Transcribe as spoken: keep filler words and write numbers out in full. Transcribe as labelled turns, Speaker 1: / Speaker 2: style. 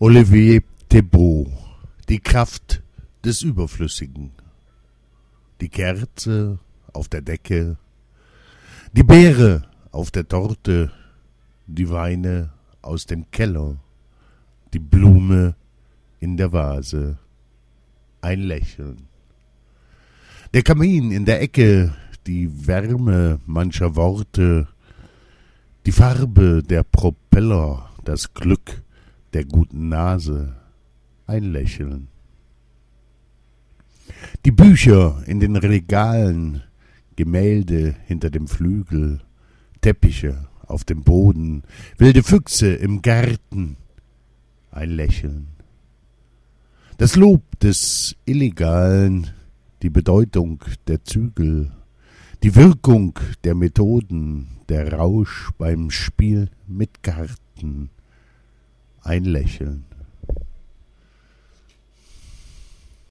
Speaker 1: Olivier Thébault, die Kraft des Überflüssigen. Die Kerze auf der Decke, die Beere auf der Torte, die Weine aus dem Keller, die Blume in der Vase, ein Lächeln. Der Kamin in der Ecke, die Wärme mancher Worte, die Farbe der Propeller, das Glück der guten Nase, ein Lächeln. Die Bücher in den Regalen, Gemälde hinter dem Flügel, Teppiche auf dem Boden, wilde Füchse im Garten, ein Lächeln. Das Lob des Illegalen, die Bedeutung der Zügel, die Wirkung der Methoden, der Rausch beim Spiel mit Karten, ein Lächeln.